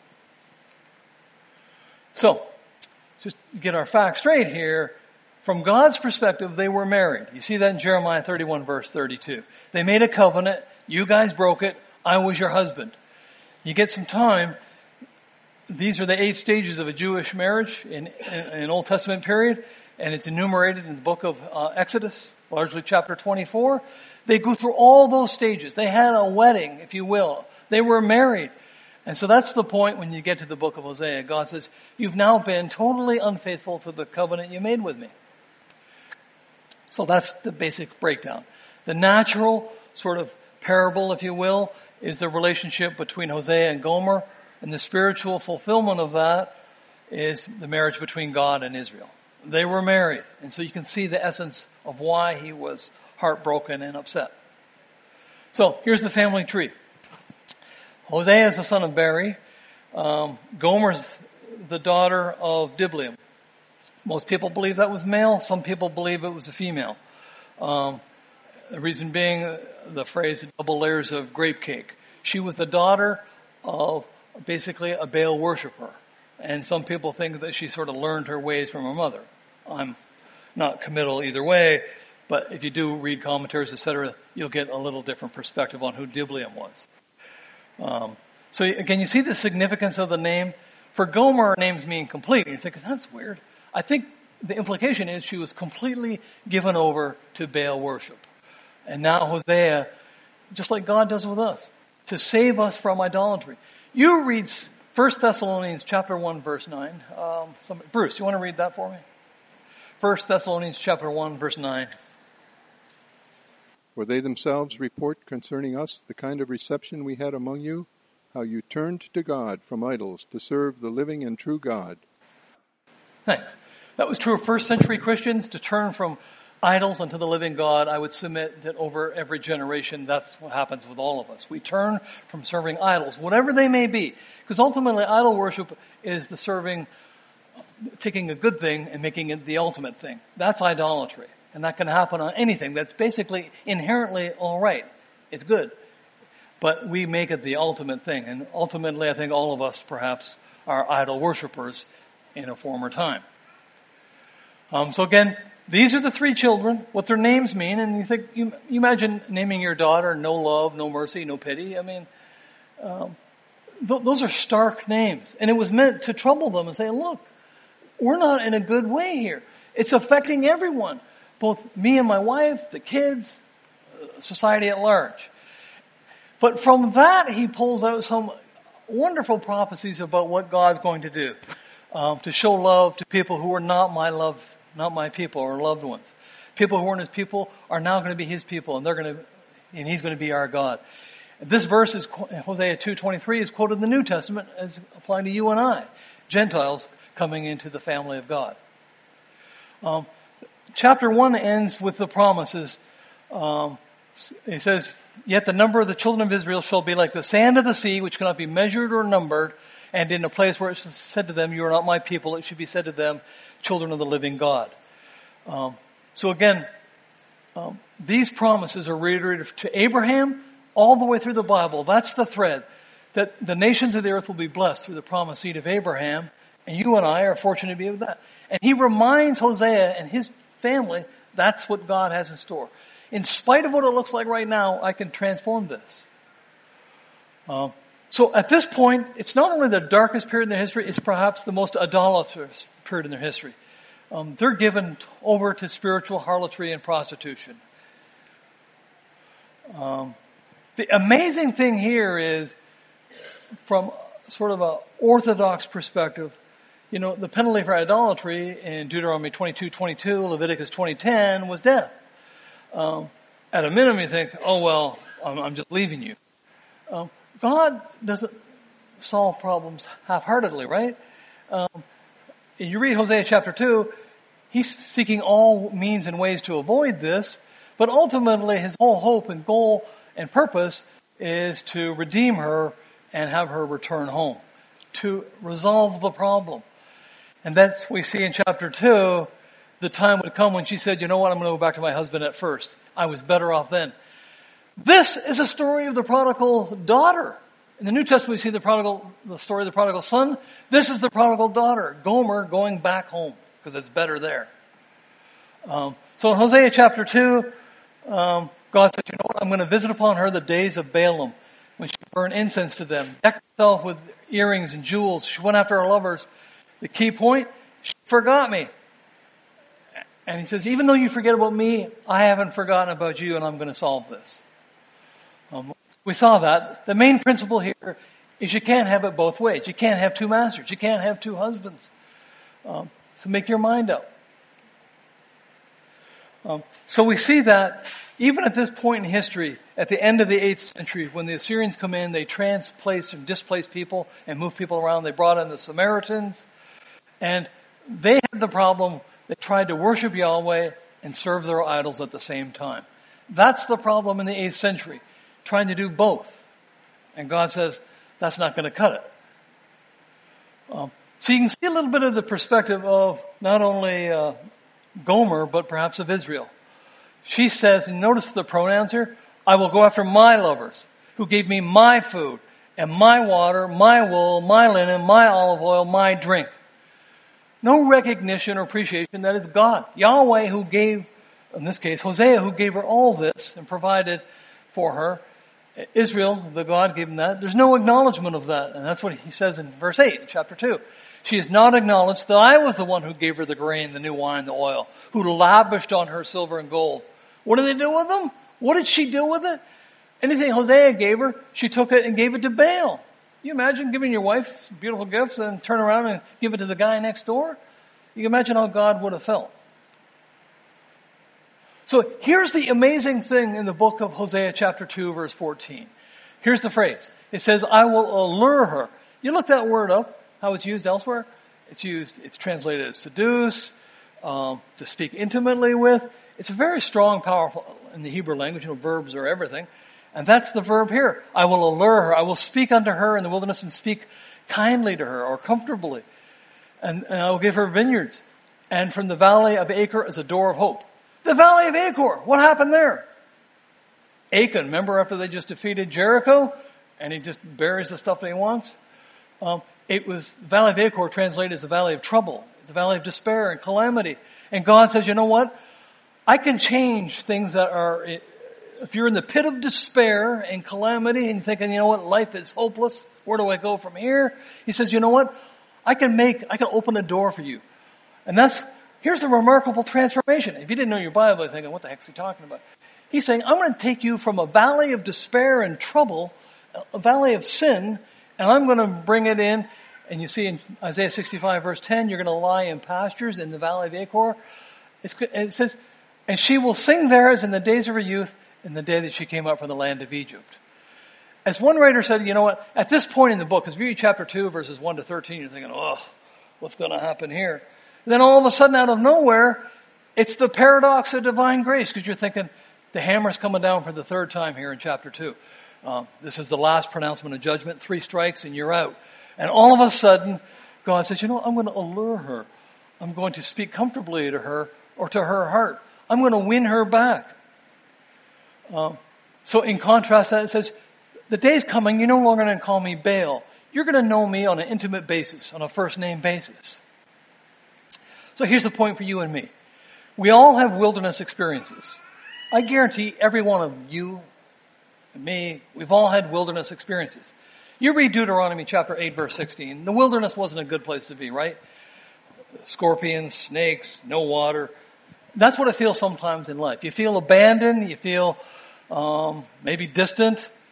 So, just to get our facts straight here, from God's perspective, they were married. You see that in Jeremiah thirty-one, verse thirty-two. They made a covenant. You guys broke it. I was your husband. You get some time. These are the eight stages of a Jewish marriage in, in, in an Old Testament period, and it's enumerated in the book of uh, Exodus, largely chapter twenty-four. They go through all those stages. They had a wedding, if you will. They were married. And so that's the point when you get to the book of Hosea. God says, you've now been totally unfaithful to the covenant you made with me. So that's the basic breakdown. The natural sort of parable, if you will, is the relationship between Hosea and Gomer. And the spiritual fulfillment of that is the marriage between God and Israel. They were married. And so you can see the essence of why he was heartbroken and upset. So here's the family tree. Hosea is the son of Beri. Um, Gomer's the daughter of Diblaim. Most people believe that was male. Some people believe it was a female. Um, the reason being the phrase double layers of grape cake. She was the daughter of basically a Baal worshiper. And some people think that she sort of learned her ways from her mother. I'm not committal either way, but if you do read commentaries, et cetera, you'll get a little different perspective on who Diblaim was. Um, so again, you see the significance of the name. For Gomer, names mean complete. You're thinking, that's weird. I think the implication is she was completely given over to Baal worship. And now Hosea, just like God does with us, to save us from idolatry. You read First Thessalonians chapter one, verse nine. Um, somebody, Bruce, you want to read that for me? First Thessalonians chapter one, verse nine. For they themselves report concerning us the kind of reception we had among you, how you turned to God from idols to serve the living and true God. Thanks. That was true of first century Christians, to turn from idols unto the living God. I would submit that over every generation, that's what happens with all of us. We turn from serving idols, whatever they may be. Because ultimately, idol worship is the serving, taking a good thing and making it the ultimate thing. That's idolatry. And that can happen on anything that's basically inherently all right. It's good. But we make it the ultimate thing. And ultimately, I think all of us perhaps are idol worshipers in a former time. Um, so again, these are the three children, what their names mean. And you think, you, you imagine naming your daughter No Love, No Mercy, No Pity. I mean, um, th- those are stark names. And it was meant to trouble them and say, look, we're not in a good way here. It's affecting everyone. Both me and my wife, the kids, society at large. But from that, he pulls out some wonderful prophecies about what God's going to do. Um, to show love to people who are not my love, not my people or loved ones. People who aren't his people are now going to be his people, and they're going to, and he's going to be our God. This verse is Hosea two twenty-three is quoted in the New Testament as applying to you and I, Gentiles coming into the family of God. Um, chapter one ends with the promises. Um, he says, "Yet the number of the children of Israel shall be like the sand of the sea, which cannot be measured or numbered." And in a place where it's said to them, you are not my people, it should be said to them, children of the living God. Um, so again, um, these promises are reiterated to Abraham all the way through the Bible. That's the thread. That the nations of the earth will be blessed through the promised seed of Abraham. And you and I are fortunate to be with that. And he reminds Hosea and his family, that's what God has in store. In spite of what it looks like right now, I can transform this. Um, So at this point, it's not only the darkest period in their history, it's perhaps the most idolatrous period in their history. Um, they're given over to spiritual harlotry and prostitution. Um, the amazing thing here is from sort of a orthodox perspective, you know, the penalty for idolatry in Deuteronomy twenty-two twenty-two, Leviticus twenty ten was death. Um, at a minimum, you think, oh, well, I'm, I'm just leaving you. Um, God doesn't solve problems half-heartedly, right? Um, you read Hosea chapter two, he's seeking all means and ways to avoid this, but ultimately his whole hope and goal and purpose is to redeem her and have her return home, to resolve the problem. And that's we see in chapter two, the time would come when she said, you know what, I'm going to go back to my husband at first. I was better off then. This is a story of the prodigal daughter. In the New Testament, we see the prodigal, the story of the prodigal son. This is the prodigal daughter, Gomer, going back home because it's better there. Um, so in Hosea chapter two, um, God said, you know what, I'm going to visit upon her the days of Balaam, when she burned incense to them, decked herself with earrings and jewels. She went after her lovers. The key point, she forgot me. And he says, even though you forget about me, I haven't forgotten about you, and I'm going to solve this. Um, we saw that. The main principle here is you can't have it both ways. You can't have two masters. You can't have two husbands. Um, so make your mind up. Um, so we see that even at this point in history, at the end of the eighth century, when the Assyrians come in, they transplace and displace people and move people around. They brought in the Samaritans, and they had the problem. They tried to worship Yahweh and serve their idols at the same time. That's the problem in the eighth century, trying to do both. And God says, that's not going to cut it. Um, so you can see a little bit of the perspective of not only uh, Gomer, but perhaps of Israel. She says, and notice the pronouns here, I will go after my lovers, who gave me my food, and my water, my wool, my linen, my olive oil, my drink. No recognition or appreciation that it's God, Yahweh, who gave, in this case, Hosea, who gave her all this and provided for her. Israel, the God, gave him that. There's no acknowledgement of that. And that's what he says in verse eight, chapter two. She has not acknowledged that I was the one who gave her the grain, the new wine, the oil, who lavished on her silver and gold. What did they do with them? What did she do with it? Anything Hosea gave her, she took it and gave it to Baal. You imagine giving your wife beautiful gifts and turn around and give it to the guy next door? You can imagine how God would have felt. So here's the amazing thing in the book of Hosea chapter two, verse fourteen. Here's the phrase. It says, I will allure her. You look that word up, how it's used elsewhere. It's used, it's translated as seduce, um, to speak intimately with. It's a very strong, powerful, in the Hebrew language, you know, verbs are everything. And that's the verb here. I will allure her. I will speak unto her in the wilderness and speak kindly to her or comfortably. And, and I will give her vineyards. And from the valley of Achor is a door of hope. The valley of Achor. What happened there? Achan, remember after they just defeated Jericho? And he just buries the stuff that he wants? Um, it was, the valley of Achor translated as the valley of trouble, the valley of despair and calamity. And God says, you know what? I can change things that are, if you're in the pit of despair and calamity and thinking, you know what, life is hopeless, where do I go from here? He says, you know what? I can make, I can open a door for you. And that's, here's the remarkable transformation. If you didn't know your Bible, you're thinking, what the heck is he talking about? He's saying, I'm going to take you from a valley of despair and trouble, a valley of sin, and I'm going to bring it in. And you see in Isaiah sixty-five verse ten, you're going to lie in pastures in the valley of Achor. It's, it says, and she will sing there as in the days of her youth, in the day that she came up from the land of Egypt. As one writer said, you know what, at this point in the book, because if you read chapter two, verses one to thirteen, you're thinking, oh, what's going to happen here? And then all of a sudden, out of nowhere, it's the paradox of divine grace, because you're thinking, the hammer's coming down for the third time here in chapter two. Um, this is the last pronouncement of judgment, three strikes and you're out. And all of a sudden, God says, you know, I'm going to allure her. I'm going to speak comfortably to her or to her heart. I'm going to win her back. Um, so in contrast, that it says, the day's coming, you're no longer going to call me Baal. You're going to know me on an intimate basis, on a first name basis. So here's the point for you and me. We all have wilderness experiences. I guarantee every one of you and me, we've all had wilderness experiences. You read Deuteronomy chapter eight, verse sixteen. The wilderness wasn't a good place to be, right? Scorpions, snakes, no water. That's what it feels sometimes in life. You feel abandoned. You feel um, maybe distant.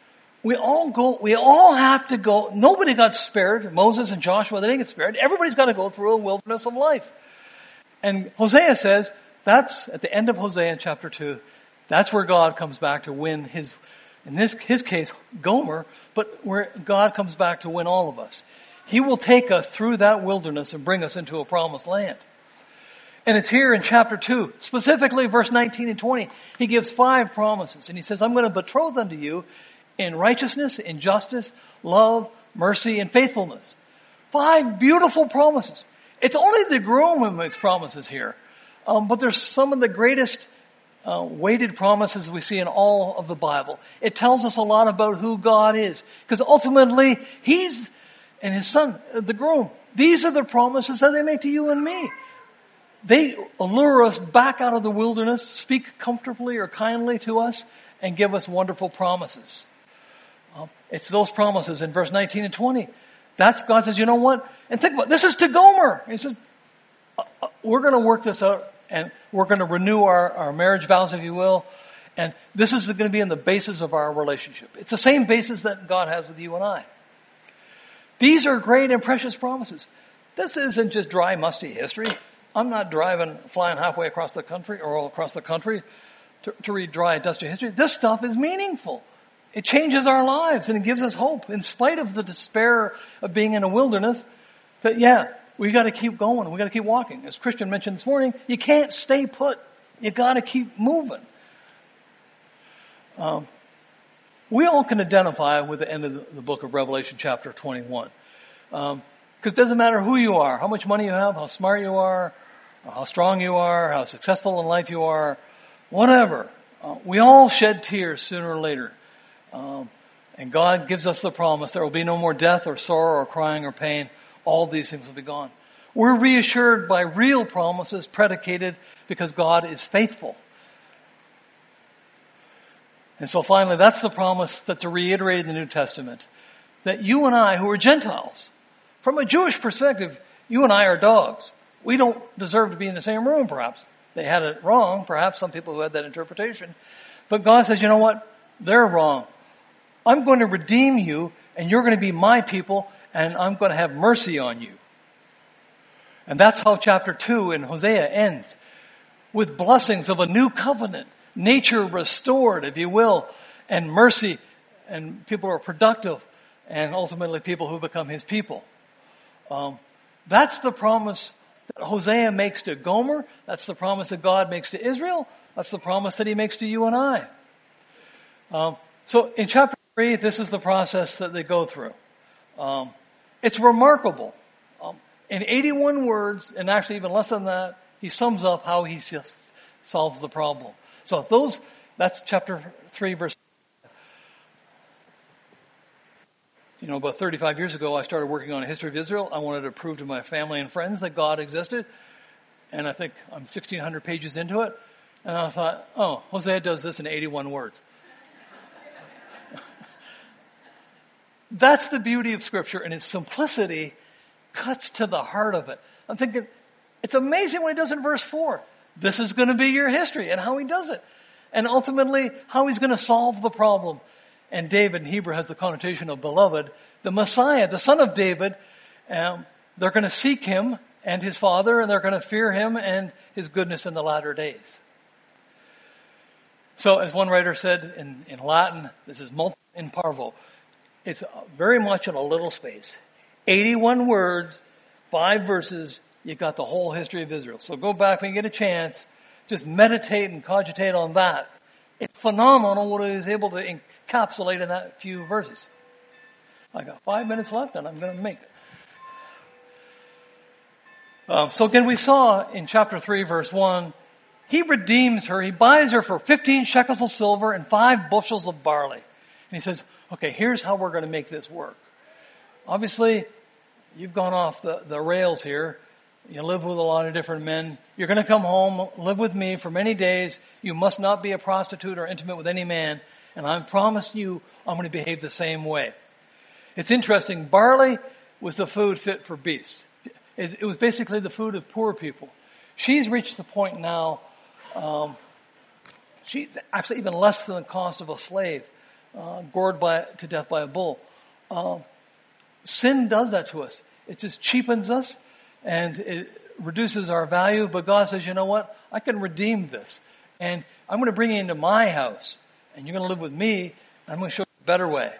We all go, we all have to go, nobody got spared. Moses and Joshua, they didn't get spared. Everybody's got to go through a wilderness of life. And Hosea says, that's at the end of Hosea in chapter two, that's where God comes back to win his, in this, his case, Gomer, but where God comes back to win all of us. He will take us through that wilderness and bring us into a promised land. And it's here in chapter two, specifically verse nineteen and twenty. He gives five promises. And he says, I'm going to betroth unto you in righteousness, in justice, love, mercy, and faithfulness. Five beautiful promises. It's only the groom who makes promises here. Um, but there's some of the greatest uh, weighted promises we see in all of the Bible. It tells us a lot about who God is. Because ultimately, He's, and His Son, the groom, these are the promises that they make to you and me. They allure us back out of the wilderness, speak comfortably or kindly to us, and give us wonderful promises. Um, it's those promises in verse nineteen and twenty. That's, God says, you know what? And think about, this is to Gomer. He says, uh, uh, we're going to work this out, and we're going to renew our, our marriage vows, if you will. And this is going to be in the basis of our relationship. It's the same basis that God has with you and I. These are great and precious promises. This isn't just dry, musty history. I'm not driving, flying halfway across the country or all across the country to, to read dry, dusty history. This stuff is meaningful. It changes our lives and it gives us hope in spite of the despair of being in a wilderness. That yeah, we got to keep going. We got to keep walking. As Christian mentioned this morning, you can't stay put. You got to keep moving. Um, we all can identify with the end of the, the book of Revelation, chapter twenty-one, because um, it doesn't matter who you are, how much money you have, how smart you are, how strong you are, how successful in life you are, whatever. Uh, we all shed tears sooner or later. Um, and God gives us the promise there will be no more death or sorrow or crying or pain. All these things will be gone. We're reassured by real promises predicated because God is faithful. And so finally, that's the promise that's reiterated in the New Testament. That you and I, who are Gentiles, from a Jewish perspective, you and I are dogs. We don't deserve to be in the same room, perhaps. They had it wrong, perhaps some people who had that interpretation. But God says, you know what? They're wrong. I'm going to redeem you, and you're going to be my people, and I'm going to have mercy on you. And that's how chapter two in Hosea ends, with blessings of a new covenant, nature restored, if you will, and mercy, and people who are productive, and ultimately people who become his people. Um, that's the promise that Hosea makes to Gomer. That's the promise that God makes to Israel. That's the promise that he makes to you and I. Um, so in chapter three, this is the process that they go through. Um, it's remarkable. Um, in eighty-one words, and actually even less than that, he sums up how he solves the problem. So those, that's chapter three, verse. You know, about thirty-five years ago, I started working on a history of Israel. I wanted to prove to my family and friends that God existed. And I think I'm sixteen hundred pages into it. And I thought, oh, Hosea does this in eighty-one words. That's the beauty of Scripture, and its simplicity cuts to the heart of it. I'm thinking, it's amazing what he does in verse four. This is going to be your history, and how he does it. And ultimately, how he's going to solve the problem. And David in Hebrew has the connotation of beloved. The Messiah, the son of David, um, they're going to seek him and his father, and they're going to fear him and his goodness in the latter days. So as one writer said in, in Latin, this is multum in parvo. It's very much in a little space. eighty-one words, five verses, you got the whole history of Israel. So go back when you get a chance, just meditate and cogitate on that. It's phenomenal what he was able to encapsulate in that few verses. I got five minutes left and I'm going to make it. Um, so again, we saw in chapter three, verse one, he redeems her. He buys her for fifteen shekels of silver and five bushels of barley. And he says, okay, here's how we're going to make this work. Obviously, you've gone off the, the rails here. You live with a lot of different men. You're going to come home, live with me for many days. You must not be a prostitute or intimate with any man. And I promise you, I'm going to behave the same way. It's interesting. Barley was the food fit for beasts. It, it was basically the food of poor people. She's reached the point now, um, she's actually even less than the cost of a slave. uh, gored by, to death by a bull. Uh, sin does that to us. It just cheapens us and it reduces our value. But God says, you know what? I can redeem this. And I'm going to bring you into my house. And you're going to live with me. And I'm going to show you a better way.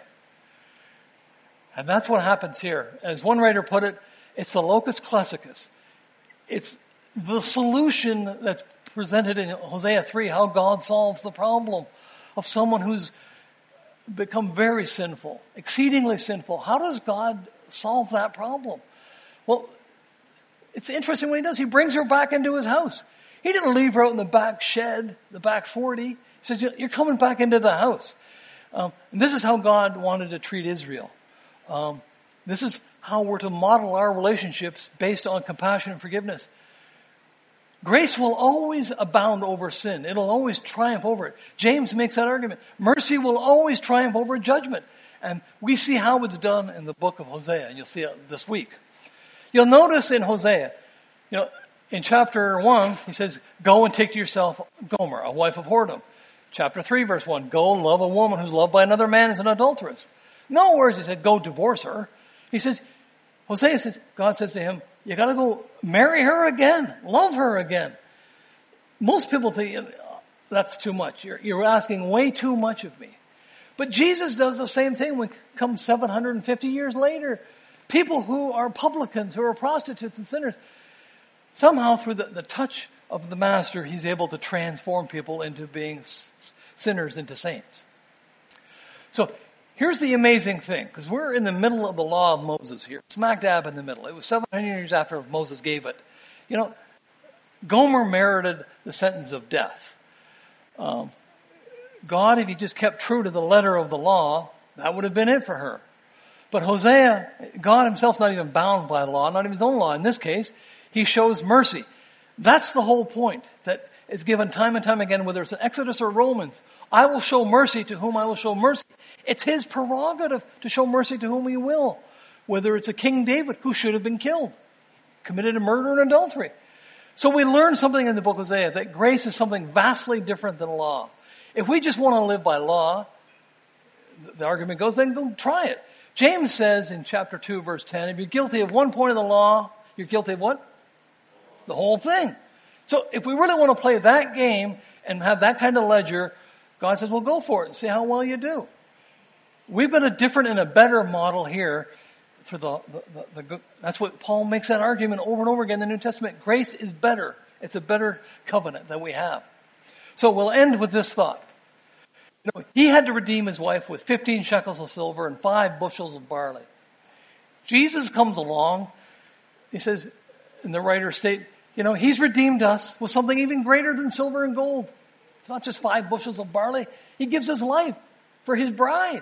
And that's what happens here. As one writer put it, it's the locus classicus. It's the solution that's presented in Hosea three, how God solves the problem of someone who's become very sinful, exceedingly sinful. How does God solve that problem? Well, it's interesting what he does. He brings her back into his house. He didn't leave her out in the back shed, the back forty. He says, you're coming back into the house. Um, and this is how God wanted to treat Israel. Um, this is how we're to model our relationships based on compassion and forgiveness. Grace will always abound over sin. It'll always triumph over it. James makes that argument. Mercy will always triumph over judgment. And we see how it's done in the book of Hosea, and you'll see it this week. You'll notice in Hosea, you know, in chapter one, he says, go and take to yourself Gomer, a wife of whoredom. Chapter three, verse one, go love a woman who's loved by another man as an adulteress. Nowhere does he say, go divorce her. He says, Hosea says, God says to him, you gotta go marry her again. Love her again. Most people think that's too much. You're, you're asking way too much of me. But Jesus does the same thing when it comes seven hundred fifty years later. People who are publicans, who are prostitutes and sinners, somehow through the, the touch of the Master, he's able to transform people into being s- sinners into saints. So, here's the amazing thing, because we're in the middle of the law of Moses here, smack dab in the middle. It was seven hundred years after Moses gave it. You know, Gomer merited the sentence of death. Um, God, if he just kept true to the letter of the law, that would have been it for her. But Hosea, God himself's not even bound by the law, not even his own law. In this case, he shows mercy. That's the whole point that is given time and time again, whether it's in Exodus or Romans. I will show mercy to whom I will show mercy. It's his prerogative to show mercy to whom he will. Whether it's a King David who should have been killed, committed a murder and adultery. So we learn something in the book of Hosea, that grace is something vastly different than law. If we just want to live by law, the argument goes, then go try it. James says in chapter two, verse ten, if you're guilty of one point of the law, you're guilty of what? The whole thing. So if we really want to play that game and have that kind of ledger, God says, well, go for it and see how well you do. We've got a different and a better model here. For the, the, the, the that's what Paul makes that argument over and over again in the New Testament. Grace is better. It's a better covenant that we have. So we'll end with this thought. You know, he had to redeem his wife with fifteen shekels of silver and five bushels of barley. Jesus comes along. He says, in the writer's state, you know, he's redeemed us with something even greater than silver and gold. It's not just five bushels of barley. He gives his life for his bride.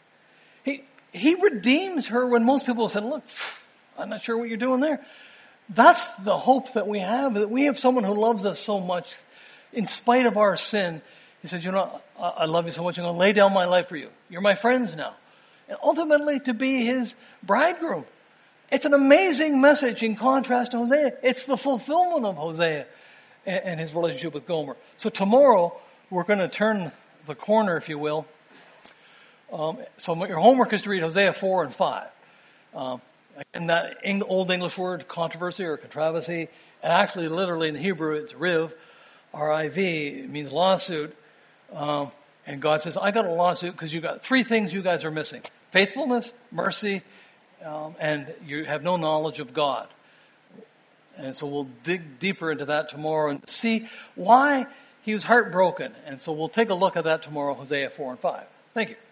He, he redeems her when most people said, look, I'm not sure what you're doing there. That's the hope that we have, that we have someone who loves us so much in spite of our sin. He says, you know, I love you so much, I'm going to lay down my life for you. You're my friends now. And ultimately to be his bridegroom. It's an amazing message in contrast to Hosea. It's the fulfillment of Hosea and, and his relationship with Gomer. So tomorrow we're going to turn the corner, if you will. Um, so your homework is to read Hosea four and five. Um, and that old English word, controversy or controversy, and actually literally in Hebrew it's riv, R I V, it means lawsuit. Um, and God says, I got a lawsuit because you got three things you guys are missing. Faithfulness, mercy, um, and you have no knowledge of God. And so we'll dig deeper into that tomorrow and see why he was heartbroken. And so we'll take a look at that tomorrow, Hosea four and five. Thank you.